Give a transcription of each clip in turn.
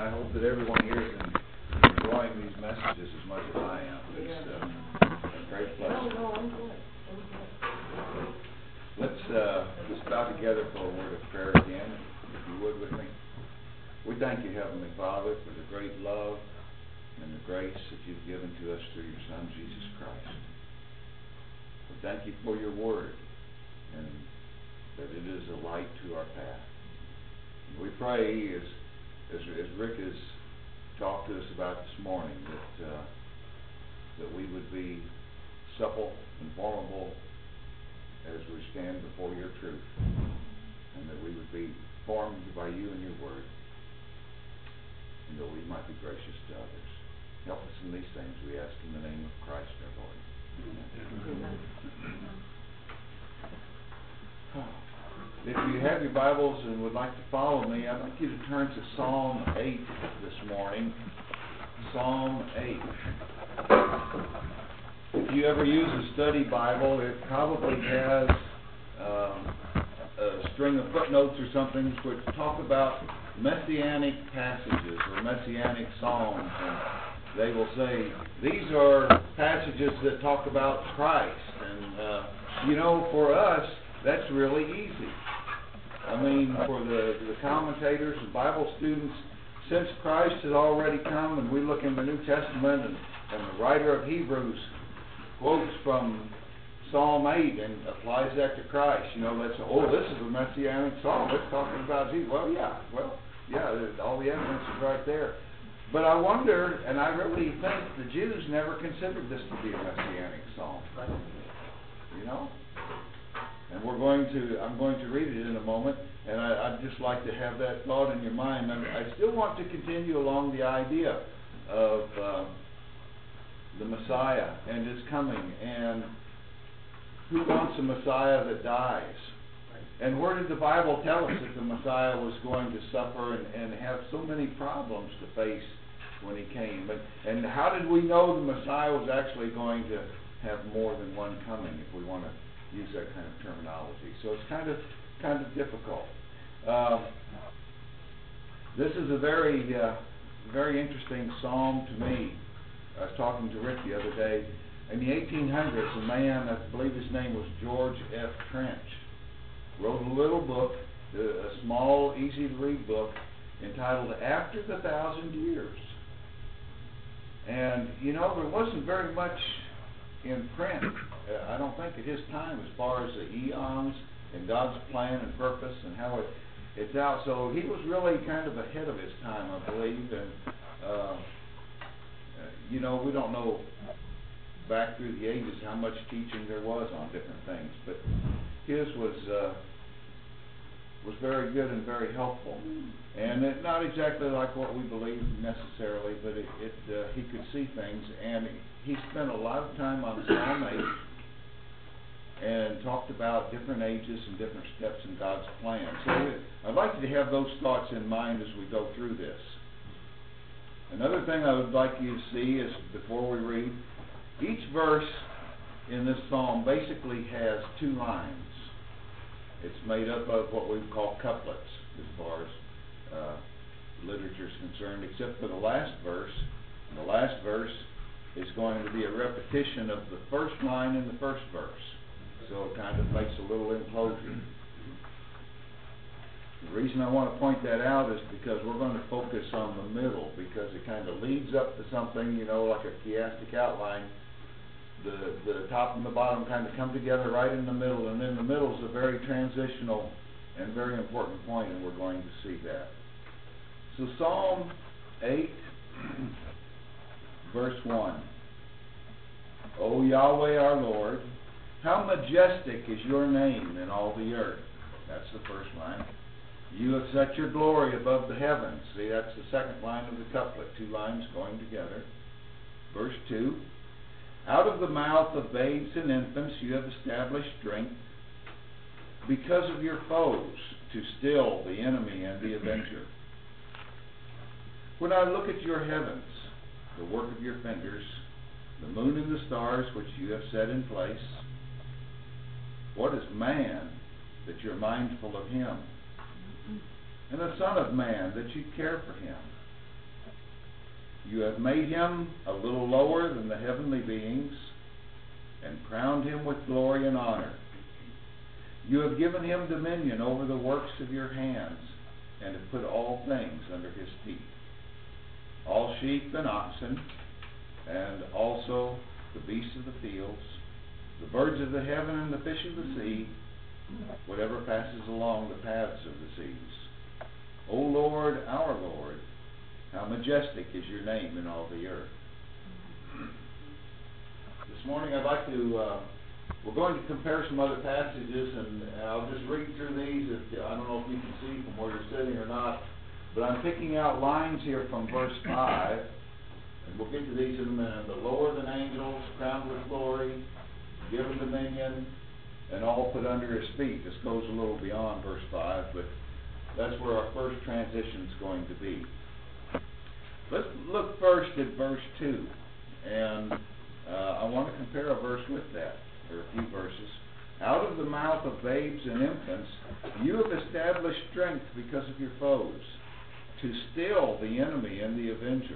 I hope that everyone here is enjoying these messages as much as I am. It's a great blessing. Let's bow together for a word of prayer again, if you would with me. We thank you, Heavenly Father, for the great love and the grace that you've given to us through your Son, Jesus Christ. We thank you for your word and that it is a light to our path. And we pray, as Rick has talked to us about this morning, that we would be supple and formable as we stand before your truth, and that we would be formed by you and your word, and that we might be gracious to others. Help us in these things, we ask in the name of Christ our Lord. Amen. If you have your Bibles and would like to follow me, I'd like you to turn to Psalm 8 this morning. Psalm 8. If you ever use a study Bible, it probably has a string of footnotes or something which talk about messianic passages or messianic psalms. And they will say, these are passages that talk about Christ. And, for us, that's really easy. I mean, for the commentators and Bible students, since Christ has already come, and we look in the New Testament, and the writer of Hebrews quotes from Psalm 8 and applies that to Christ. This is a messianic psalm. It's talking about Jesus. All the evidence is right there. But I wonder, and I really think the Jews never considered this to be a messianic psalm. And I'm going to read it in a moment, and I'd just like to have that thought in your mind. I still want to continue along the idea of the Messiah and his coming, and who wants a Messiah that dies? And where did the Bible tell us that the Messiah was going to suffer and have so many problems to face when he came? And how did we know the Messiah was actually going to have more than one coming, if we want to use that kind of terminology? So it's kind of difficult. This is a very interesting psalm to me. I was talking to Rick the other day. In the 1800s, a man, I believe his name was George F. Trench, wrote a little book, a small, easy-to-read book, entitled After the Thousand Years. And, there wasn't very much in print, I don't think, at his time, as far as the eons and God's plan and purpose and how it's out. So he was really kind of ahead of his time, I believe. And, we don't know back through the ages how much teaching there was on different things. But his was very good and very helpful. And not exactly like what we believe necessarily, but he could see things. And he spent a lot of time on Psalm 8 and talked about different ages and different steps in God's plan. So I'd like you to have those thoughts in mind as we go through this. Another thing I would like you to see is, before we read, each verse in this psalm basically has two lines. It's made up of what we call couplets as far as literature is concerned, except for the last verse. And the last verse is going to be a repetition of the first line in the first verse. So it kind of makes a little implosion. The reason I want to point that out is because we're going to focus on the middle, because it kind of leads up to something, like a chiastic outline. The top and the bottom kind of come together right in the middle, and then the middle is a very transitional and very important point, and we're going to see that. So Psalm 8, verse 1. O Yahweh our Lord, how majestic is your name in all the earth. That's the first line. You have set your glory above the heavens. See, that's the second line of the couplet, two lines going together. Verse 2. Out of the mouth of babes and infants you have established strength, because of your foes, to still the enemy and the avenger. When I look at your heavens, the work of your fingers, the moon and the stars which you have set in place, what is man that you're mindful of him? And the Son of Man that you care for him? You have made him a little lower than the heavenly beings and crowned him with glory and honor. You have given him dominion over the works of your hands and have put all things under his feet. All sheep and oxen, and also the beasts of the fields, the birds of the heaven and the fish of the sea, whatever passes along the paths of the seas. O Lord, our Lord, how majestic is your name in all the earth. This morning I'd like to, we're going to compare some other passages, and I'll just read through these. I don't know if you can see from where you're sitting or not, but I'm picking out lines here from verse 5, and we'll get to these in a minute. But lower than angels, crowned with glory, given dominion, and all put under his feet. This goes a little beyond verse 5, but that's where our first transition is going to be. Let's look first at verse 2, and I want to compare a verse with that, or a few verses. Out of the mouth of babes and infants, you have established strength because of your foes, to still the enemy and the avenger.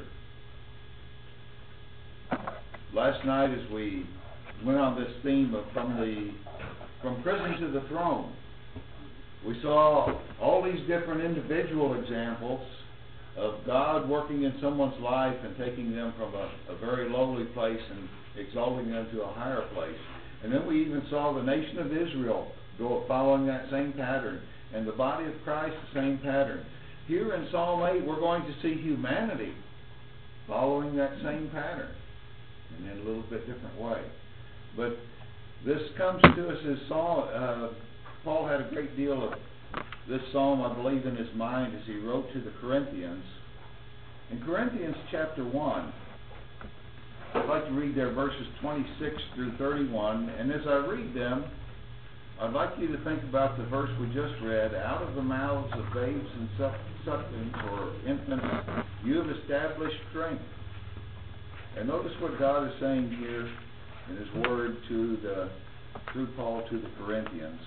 Last night, as we went on this theme of from prison to the throne, we saw all these different individual examples of God working in someone's life and taking them from a very lowly place and exalting them to a higher place. And then we even saw the nation of Israel go following that same pattern, and the body of Christ the same pattern. Here in Psalm 8, we're going to see humanity following that same pattern, and in a little bit different way. But this comes to us as Paul had a great deal of this psalm, I believe, in his mind as he wrote to the Corinthians. In Corinthians chapter 1, I'd like to read there verses 26 through 31, and as I read them, I'd like you to think about the verse we just read. Out of the mouths of babes and sucklings, or infants, you have established strength. And notice what God is saying here in his word through Paul to the Corinthians.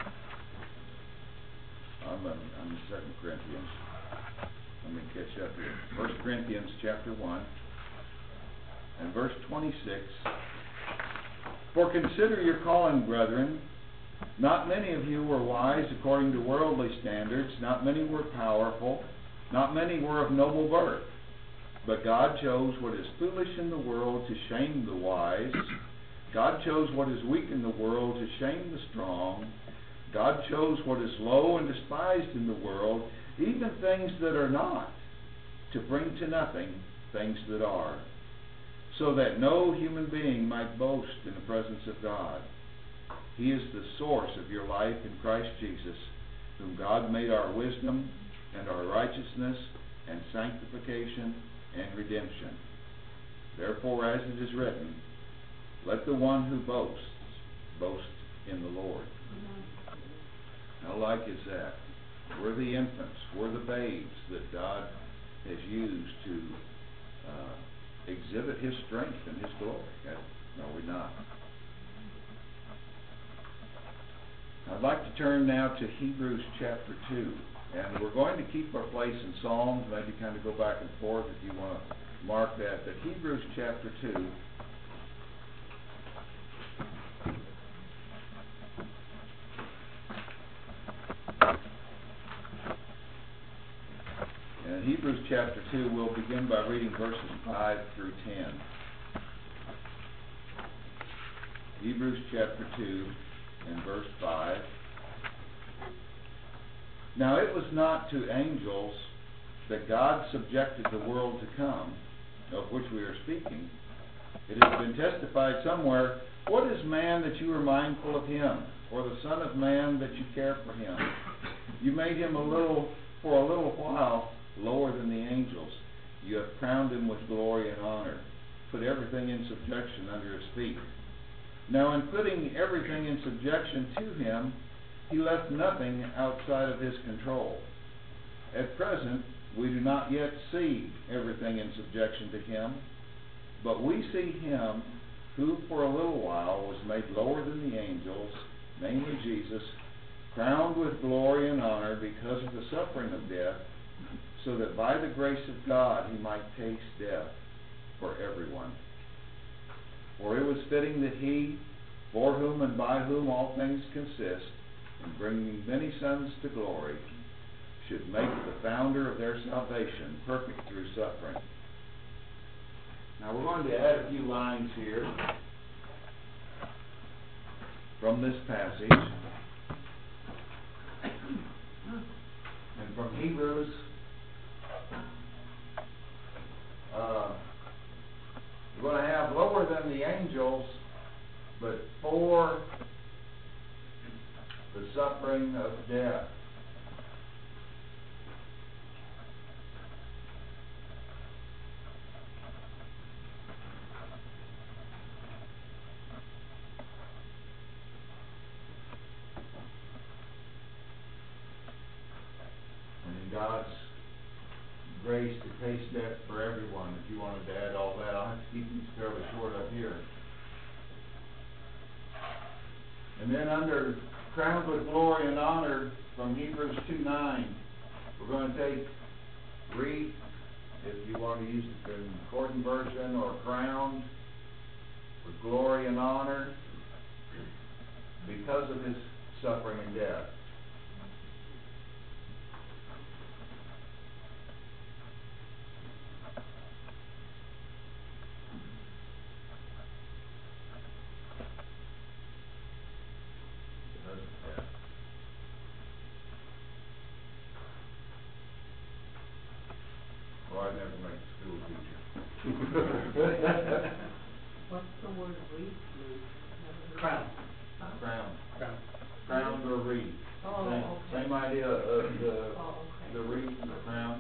I'm in 2 Corinthians. Let me catch up here. 1 Corinthians chapter 1 and verse 26. For consider your calling, brethren. Not many of you were wise according to worldly standards. Not many were powerful. Not many were of noble birth. But God chose what is foolish in the world to shame the wise. God chose what is weak in the world to shame the strong. God chose what is low and despised in the world, even things that are not, to bring to nothing things that are, so that no human being might boast in the presence of God. He is the source of your life in Christ Jesus, whom God made our wisdom and our righteousness and sanctification and redemption. Therefore, as it is written, let the one who boasts boast in the Lord. How like is that? We're the infants, we're the babes that God has used to exhibit his strength and his glory. No, we're not. I'd like to turn now to Hebrews chapter 2. And we're going to keep our place in Psalms, maybe kind of go back and forth if you want to mark that. But Hebrews chapter 2. And in Hebrews chapter 2, we'll begin by reading verses 5 through 10. Hebrews chapter 2 and verse 5. Now it was not to angels that God subjected the world to come, of which we are speaking. It has been testified somewhere, what is man that you are mindful of him, or the son of man that you care for him? You made him for a little while lower than the angels. You have crowned him with glory and honor, put everything in subjection under his feet. Now in putting everything in subjection to him, he left nothing outside of his control. At present, we do not yet see everything in subjection to him, but we see him who for a little while was made lower than the angels, namely Jesus, crowned with glory and honor because of the suffering of death, so that by the grace of God he might taste death. for everyone. For it was fitting that he, for whom and by whom all things consist, in bringing many sons to glory, should make the founder of their salvation perfect through suffering. Now we're going to add a few lines here from this passage. And from Hebrews, we're going to have lower than the angels, but for the suffering of death. And in God's grace to taste death for everyone, if you wanted to add all that, I'll have to keep these fairly short up here. And then under crowned with glory and honor from Hebrews 2:9, we're going to take wreath, if you want to use the Concordant version, or crowned with glory and honor because of his suffering and death. Well, I'd never make a school teacher. What's the word wreath? Crown. Crown. Crown. Crowned or wreath. Oh, Same, okay. same idea of the Oh, okay. the wreath and the crown.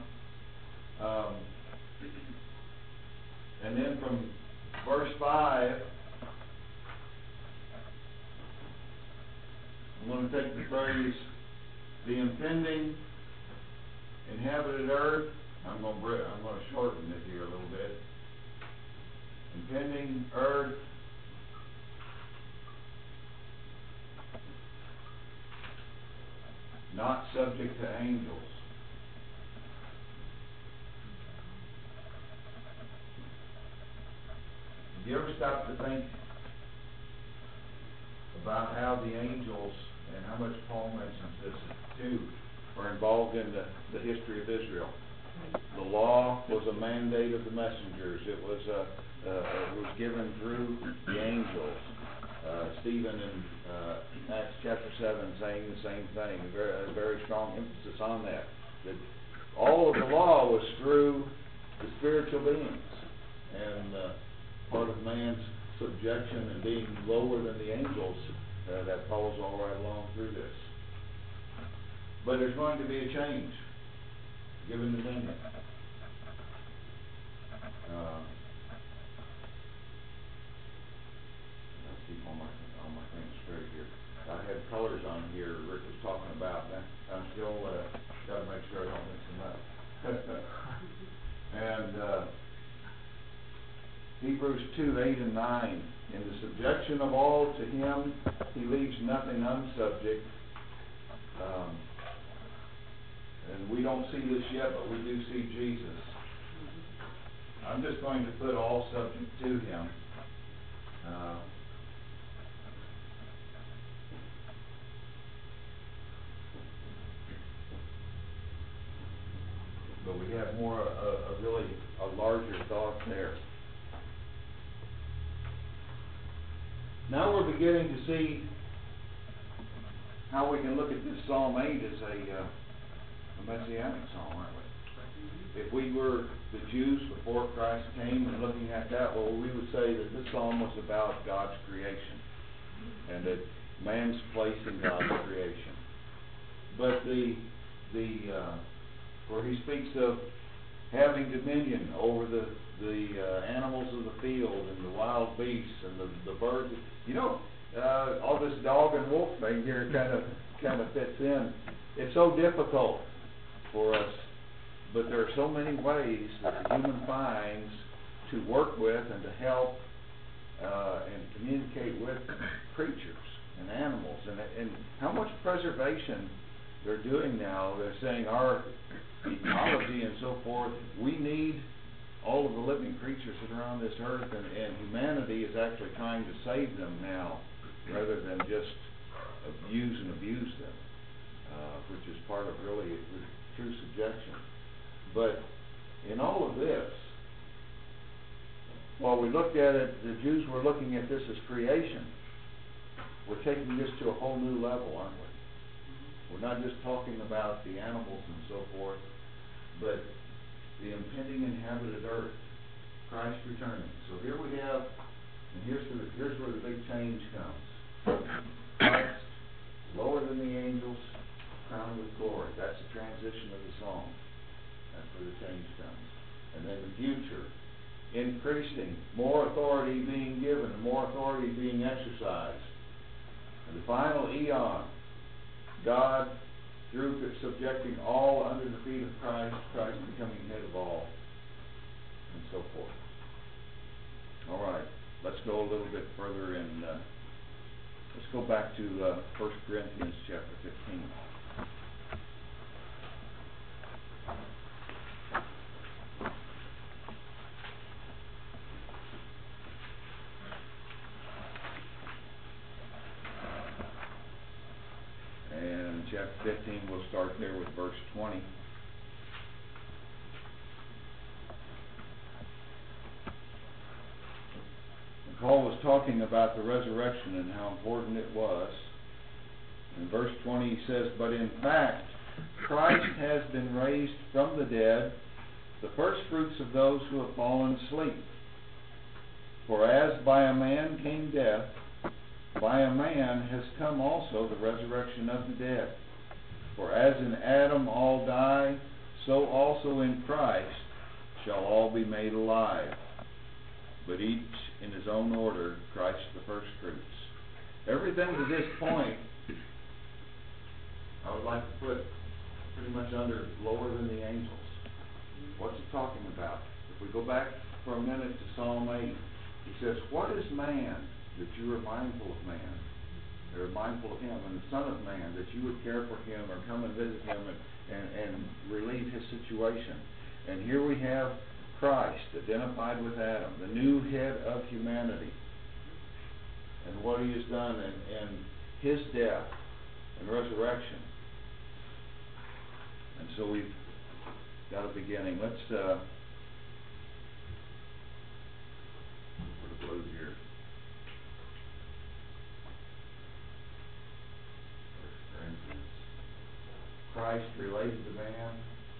And then from verse 5, I'm going to take the phrase, the impending inhabited earth. I'm going to shorten it here a little bit. Impending earth not subject to angels. Have you ever stopped to think about how the angels, and how much Paul mentions this too, are involved in the history of Israel? The law was a mandate of the messengers. It was given through the angels. Stephen in Acts chapter 7 saying the same thing. A very strong emphasis on that. That all of the law was through the spiritual beings, and part of man's subjection and being lower than the angels that follows all right along through this. But there's going to be a change given dominion. Let's keep all my things straight here. I had colors on here Rick was talking about. I'm still got to make sure I don't mix them up. And Hebrews 2:8 and 9. In the subjection of all to him, he leaves nothing unsubject. And we don't see this yet, but we do see Jesus. I'm just going to put all subject to him. But we have more a larger thought there. Now we're beginning to see how we can look at this Psalm 8 as a messianic psalm, aren't we? If we were the Jews before Christ came and looking at that, well, we would say that this psalm was about God's creation and that man's place in God's creation. But where he speaks of having dominion over the animals of the field and the wild beasts and the birds, all this dog and wolf thing here kind of fits in. It's so difficult for us, but there are so many ways that the human finds to work with and to help and communicate with creatures and animals, and how much preservation they're doing now. They're saying our ecology and so forth, we need all of the living creatures that are on this earth, and humanity is actually trying to save them now, rather than just abuse them, which is part of really true subjection. But in all of this, while we looked at it, the Jews were looking at this as creation. We're taking this to a whole new level, aren't we? We're not just talking about the animals and so forth, but the impending inhabited earth, Christ returning. So here we have, and here's where the big change comes. Christ, lower than the angels, crowned with glory. That's the transition of the song. That's where the change comes. And then the future, increasing, more authority being given, and more authority being exercised. And the final eon, God, through subjecting all under the feet of Christ, Christ becoming head of all, and so forth. All right, let's go a little bit further in, let's go back to 1 Corinthians chapter 15. And chapter 15, we'll start there with verse 20. And Paul was talking about the resurrection and how important it was. In verse 20 he says, "But in fact, Christ has been raised from the dead, the firstfruits of those who have fallen asleep. For as by a man came death, by a man has come also the resurrection of the dead. For as in Adam all die, so also in Christ shall all be made alive. But each in his own order, Christ the firstfruits." Everything to this point, I would like to put pretty much under lower than the angels. What's it talking about? If we go back for a minute to Psalm 8, he says, "What is man that you are mindful of man, or mindful of him, and the Son of Man that you would care for him or come and visit him and relieve his situation?" And here we have Christ identified with Adam, the new head of humanity, and what he has done, and his death and resurrection. And so we've got a beginning. Let's put a blue here. Christ related to man.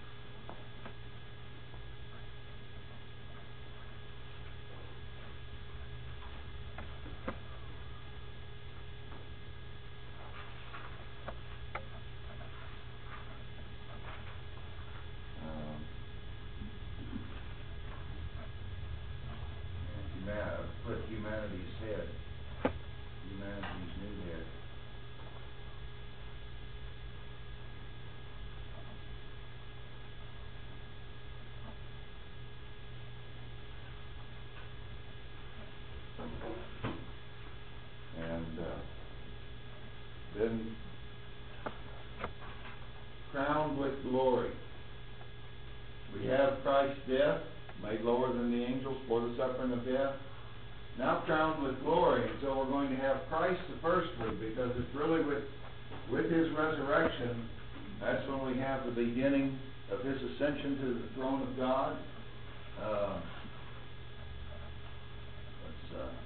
Put humanity's head, humanity's new head. And then crowned with glory. We have Christ's death, made lower than the angels for the suffering of death. Now crowned with glory, and so we're going to have Christ the firstfruit, because it's really with his resurrection, that's when we have the beginning of his ascension to the throne of God. Let's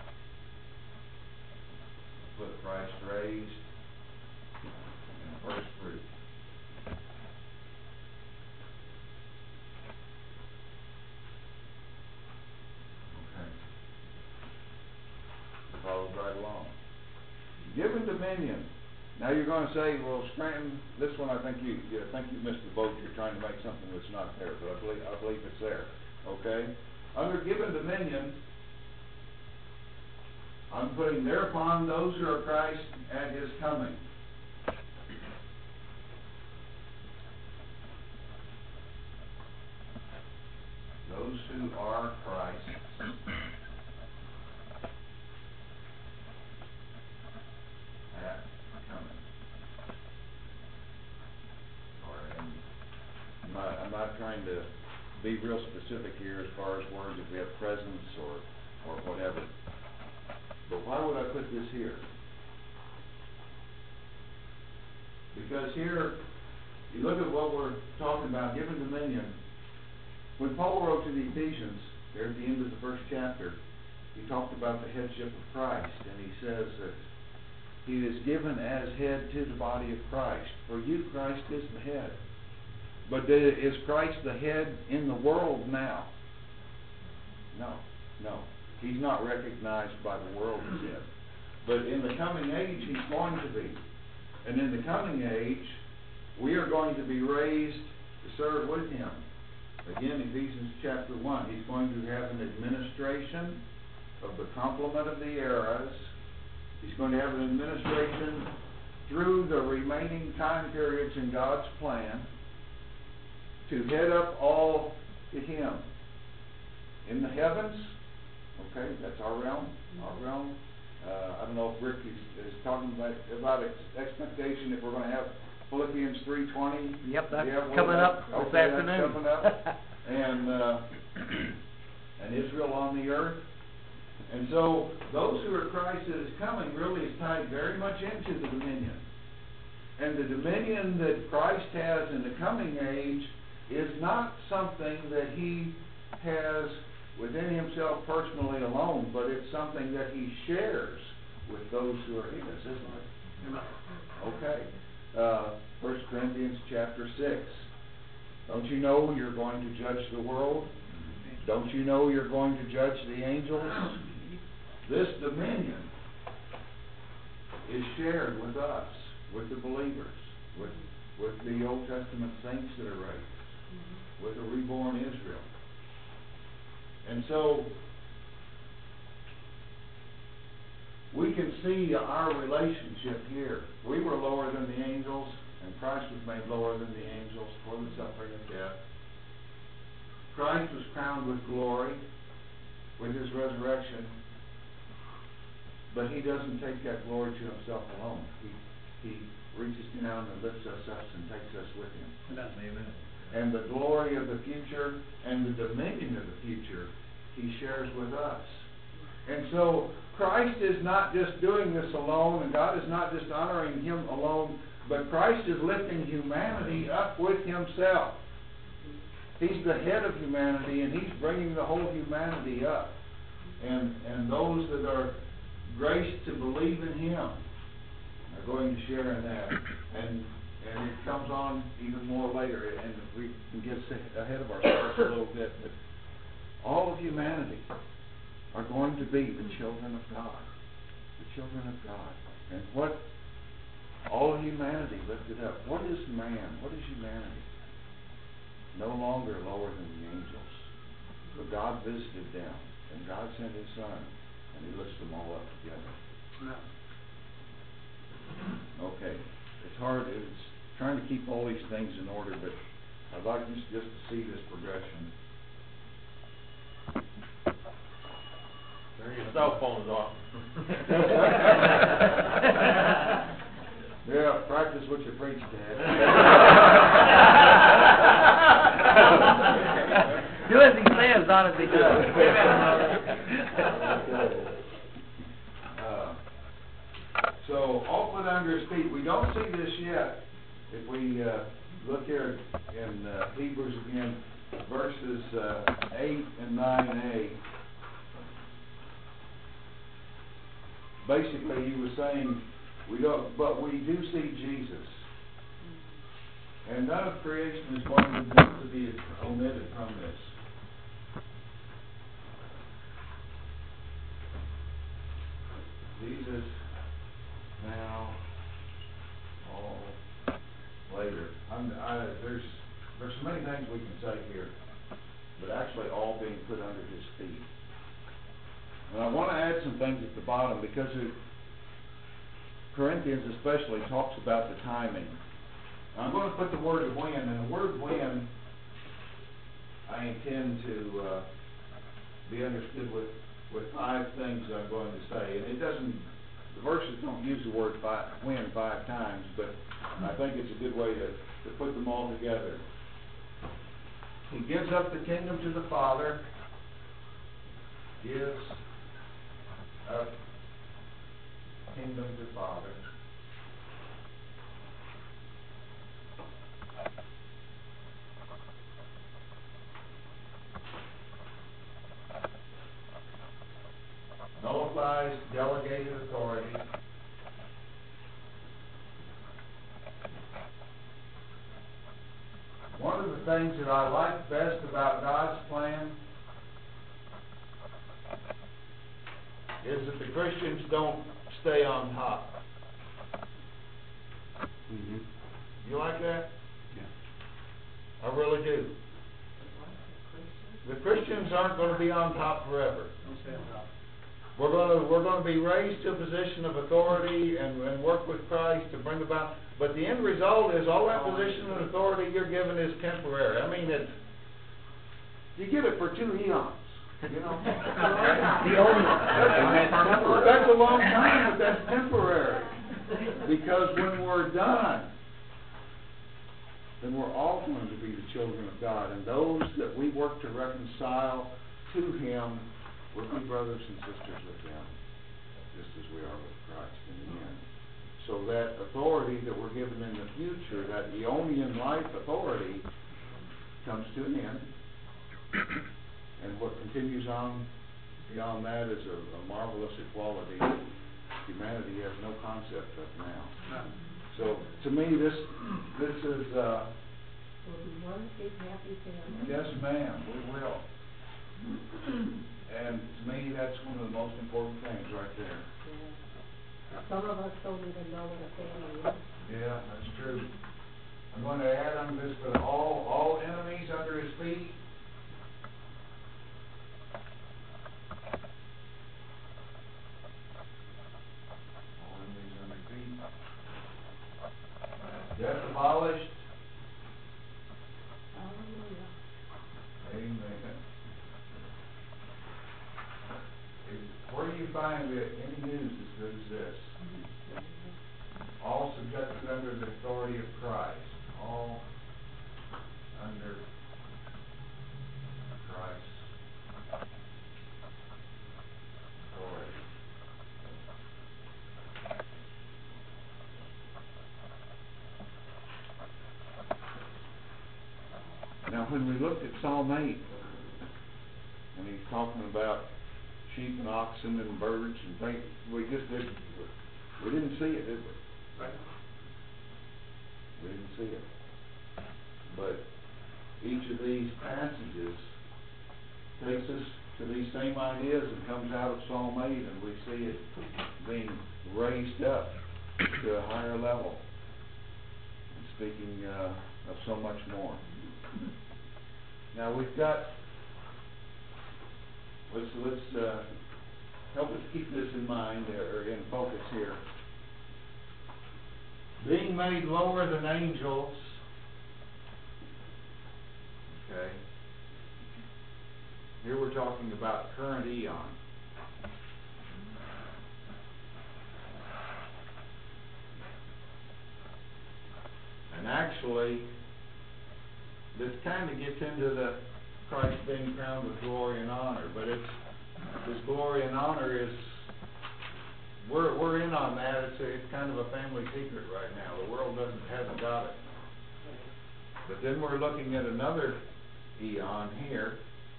put Christ raised and firstfruit. Follows right along. Given dominion. Now you're going to say, well, Scranton, this one I think you missed the boat. You're trying to make something that's not there, but I believe it's there. Okay? Under given dominion, I'm putting thereupon those who are Christ at his coming. Those who are Christ's at coming. Sorry, I'm not trying to be real specific here as far as words if we have presence or whatever. But why would I put this here? Because here, you look at what we're talking about, given dominion. When Paul wrote to the Ephesians, there at the end of the first chapter, he talked about the headship of Christ, and he says that he is given as head to the body of Christ. For you, Christ is the head. But is Christ the head in the world now? No. He's not recognized by the world as head. But in the coming age, he's going to be. And in the coming age, we are going to be raised to serve with him. Again, Ephesians chapter 1, he's going to have an administration of the complement of the eras. He's going to have an administration through the remaining time periods in God's plan to head up all to him. In the heavens, okay, that's our realm. I don't know if Rick is talking about expectation if we're going to have Philippians 3:20. Yep, that's coming up this afternoon. That's coming up. And Israel on the earth. And so those who are Christ that is coming really is tied very much into the dominion. And the dominion that Christ has in the coming age is not something that he has within himself personally alone, but it's something that he shares with those who are his, isn't it? Okay. 1 Corinthians chapter 6. Don't you know you're going to judge the world? Don't you know you're going to judge the angels? This dominion is shared with us, with the believers, with the Old Testament saints that are raised, with the reborn Israel. And so we can see our relationship here. We were lower than the angels, and Christ was made lower than the angels for the suffering of death. Christ was crowned with glory with his resurrection, but he doesn't take that glory to himself alone. He reaches down and lifts us up and takes us with him. Amen. And the glory of the future and the dominion of the future he shares with us. And so Christ is not just doing this alone, and God is not just honoring him alone, but Christ is lifting humanity up with himself. He's the head of humanity, and he's bringing the whole humanity up. And those that are graced to believe in him are going to share in that. And it comes on even more later, and we can get ahead of ourselves a little bit, but all of humanity are going to be the children of God. The children of God. And what all of humanity lifted up. What is man? What is humanity? No longer lower than the angels. But God visited them, and God sent his Son, and he lifts them all up together. Okay. It's hard. It's trying to keep all these things in order, but I'd like you just to see this progression. Turn your cell phones off. Yeah, practice what you preach, Dad. Do as he says, not as he does. So, all put under his feet. We don't see this yet. If we look here in Hebrews again, verses 8 and 9a. Basically, he was saying, we don't, but we do see Jesus. And none of creation is going to be omitted from this. Jesus now, all later. There's so many things we can say here, but actually all being put under his feet. And I want to add some things at the bottom because Corinthians especially talks about the timing. I'm going to put the word when, and the word when I intend to be understood with 5 things I'm going to say. And it doesn't, the verses don't use the word when 5 times, but I think it's a good way to put them all together. He gives up the kingdom to the Father, gives up kingdom to Father. Nullifies delegated authority. One of the things that I like best about God's plan is that the Christians don't stay on top. Mm-hmm. You like that? Yeah. I really do. The Christians aren't going to be on top forever. Don't stay on top. We're going to be raised to a position of authority and work with Christ to bring about. But the end result is all that position and authority you're given is temporary. I mean, it's you get it for 2 eons. You know, The only. that's a long time, but that's temporary. Because when we're done, then we're all going to be the children of God, and those that we work to reconcile to Him will be brothers and sisters with Him, just as we are with Christ in the end. So that authority that we're given in the future, that Eonian life authority, comes to an end. And what continues on beyond that is a marvelous equality that humanity has no concept of now. So to me, this is Will be one big happy family. yes, ma'am, we will. And to me, that's one of the most important things right there. Yeah. Some of us don't even know what a family is. Yeah, that's true. I'm going to add on this, but all enemies under His feet. All enemies under His feet. Death abolished. Hallelujah. Amen. Where do you find that any news as good as this? All subjected under the authority of Christ. All under Christ's authority. Now, when we looked at Psalm 8, and he's talking about sheep and oxen and birds and things, we didn't see it, did we? Right. We didn't see it. But each of these passages takes us to these same ideas and comes out of Psalm 8, and we see it being raised up to a higher level, and speaking of so much more. Now we've got, let's help us keep this in mind or in focus here. Being made lower than angels. Okay. Here we're talking about current eon. And actually, this kind of gets into the Christ being crowned with glory and honor, but this glory and honor is, we're in on that. It's kind of a family secret right now. The world hasn't got it. But then we're looking at another eon here,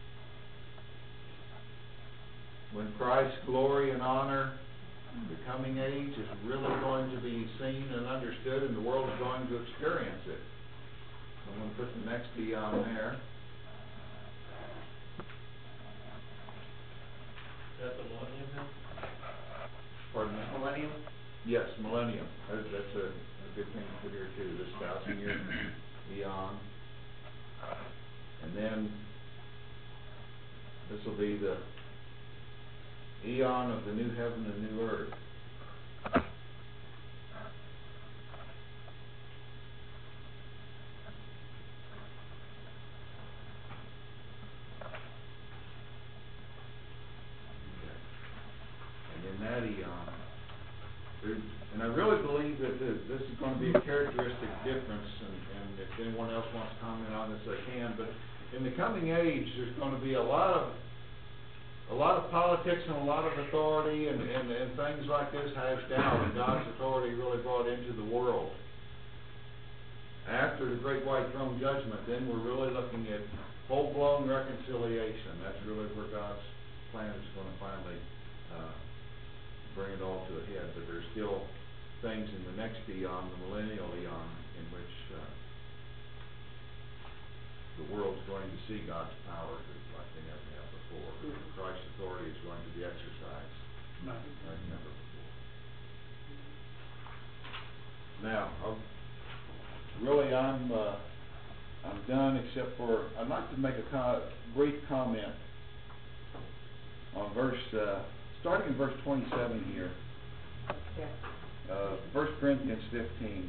when Christ's glory and honor, the coming age, is really going to be seen and understood, and the world is going to experience it. I'm going to put the next eon there. Is that the millennium then? Pardon me? Millennium? Yes, millennium. That's a good thing to put here too, this 1,000-year eon. And then this will be the eon of the new heaven and new earth. That eon. And I really believe that this is going to be a characteristic difference, and if anyone else wants to comment on this, they can, but in the coming age, there's going to be a lot of politics and a lot of authority and things like this hashed out, and God's authority really brought into the world. After the great white throne judgment, then we're really looking at full-blown reconciliation. That's really where God's plan is going to finally bring it all to a head. But there's still things in the next eon, the millennial eon, in which the world's going to see God's power like they never have before. Christ's authority is going to be exercised like never before. Now, really, I'm done, except for I'd like to make a brief comment on starting in verse 27 here. Yes. 1 Corinthians 15.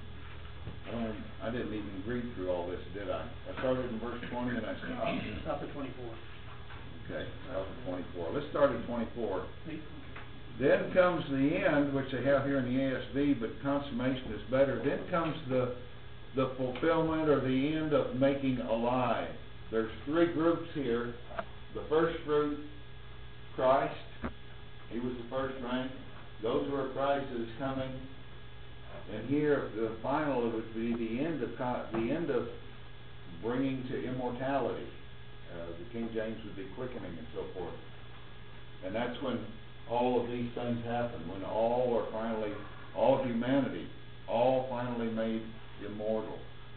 I didn't even read through all this, did I? I started in verse 20 and I stopped. Stop at 24. Okay, stop at 24. Let's start at 24. Then comes the end, which they have here in the ASV, but consummation is better. Then comes the fulfillment or the end of making alive. There's three groups here. The first fruit, Christ. He was the first rank. Those who are Christ is coming. And here, the final, it would be the end of bringing to immortality. The King James would be quickening and so forth. And that's when all of these things happen, when all humanity, all finally made immortal.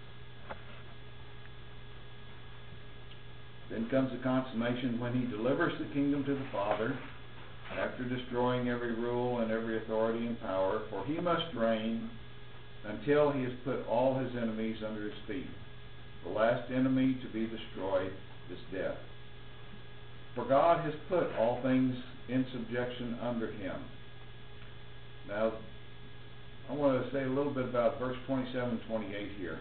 Then comes the consummation when he delivers the kingdom to the Father, after destroying every rule and every authority and power, for he must reign until he has put all his enemies under his feet. The last enemy to be destroyed is death. For God has put all things in subjection under him. Now, I want to say a little bit about verse 27 28 here.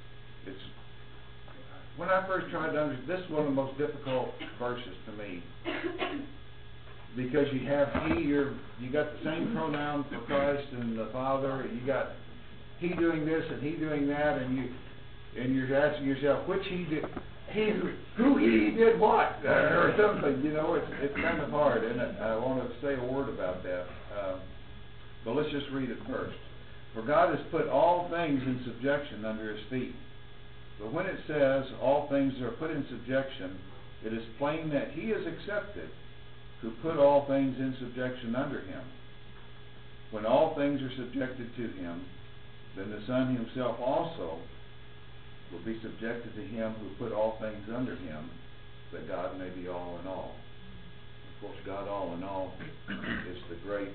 When I first tried to understand, this is one of the most difficult verses to me. Because you have you got the same pronoun for Christ and the Father, you got he doing this and he doing that, and you're asking yourself which he did, who he did what, or something. It's kind of hard, and I want to say a word about that. But let's just read it first. For God has put all things in subjection under his feet. But when it says all things are put in subjection, it is plain that he is accepted who put all things in subjection under him. When all things are subjected to him, then the Son himself also will be subjected to him who put all things under him, that God may be all in all. Of course, God all in all is the great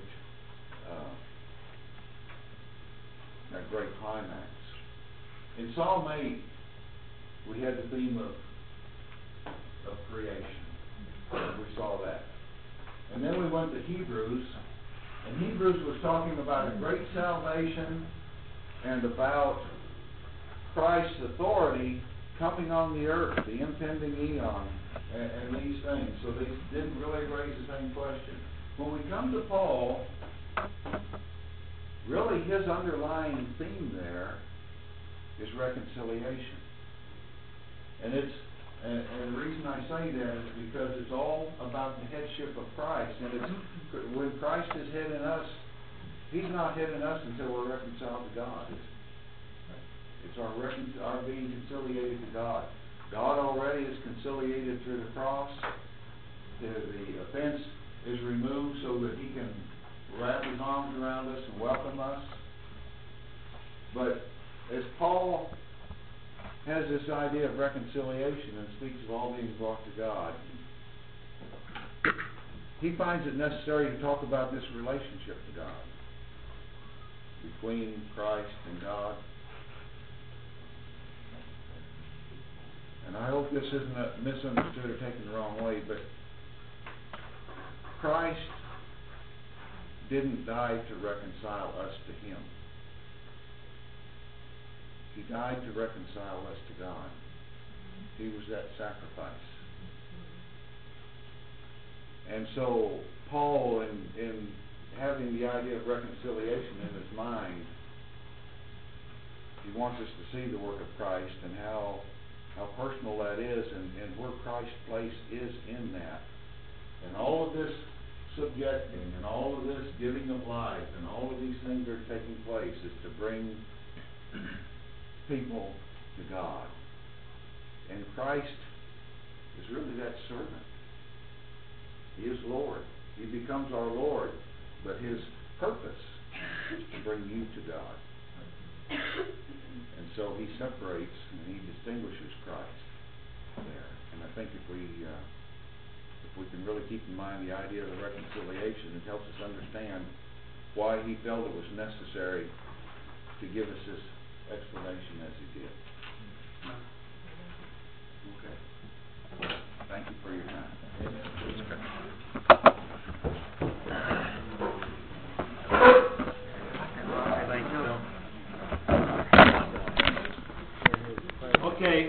climax. In Psalm 8, we had the theme of creation. We saw that. And then we went to Hebrews, and Hebrews was talking about a great salvation and about Christ's authority coming on the earth, the impending eon, and these things. So they didn't really raise the same question. When we come to Paul, really his underlying theme there is reconciliation. And the reason I say that is because it's all about the headship of Christ. And when Christ is head in us, he's not head in us until we're reconciled to God. It's our being conciliated to God. God already is conciliated through the cross. The offense is removed so that he can wrap his arms around us and welcome us. But as Paul has this idea of reconciliation and speaks of all being brought to God, he finds it necessary to talk about this relationship to God between Christ and God. And I hope this isn't misunderstood or taken the wrong way, but Christ didn't die to reconcile us to him. He died to reconcile us to God. He was that sacrifice. And so Paul, in having the idea of reconciliation in his mind, he wants us to see the work of Christ and how how personal that is, and where Christ's place is in that. And all of this subjecting, and all of this giving of life, and all of these things that are taking place is to bring people to God. And Christ is really that servant. He is Lord. He becomes our Lord, but His purpose is to bring you to God. And so He separates and He distinguishes Christ there. And I think if we can really keep in mind the idea of the reconciliation, it helps us understand why He felt it was necessary to give us this explanation as He did.